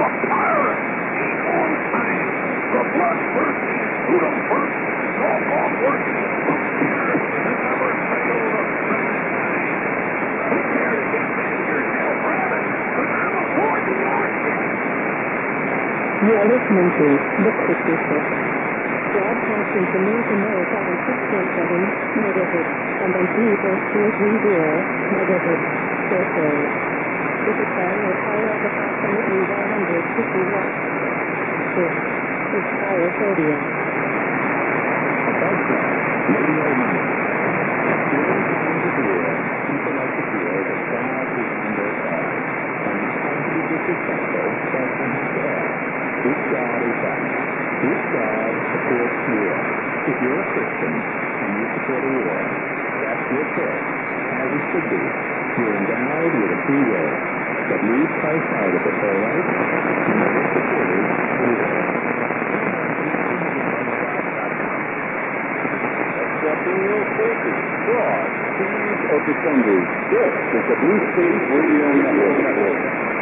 The pirate! Keep on saying! The bloodthirsty, shoot-'em-first, doggone working frontier that never failed to spend its money. Who cares if they hear Jeff Rabbit? Because I'm a Fort Washington! You are listening to The 66, broadcasting to North America on 6.7 megahertz and on 3.430 megahertz. This is carrying a power of approximately 150 watts. This is Biophobia. Radio Money. During times of war, people like to feel that God is on their side, and it's time to be disrespectful, but instead, this God is us. This God supports war. If you're a Christian and you support a war, that's your choice, as it should be. You're endowed with a free will, but leave Christ out of it, all right? Never supported a war. Accepting your forces, fraud, thieves, or pretenders. This is the Blue State Radio Network.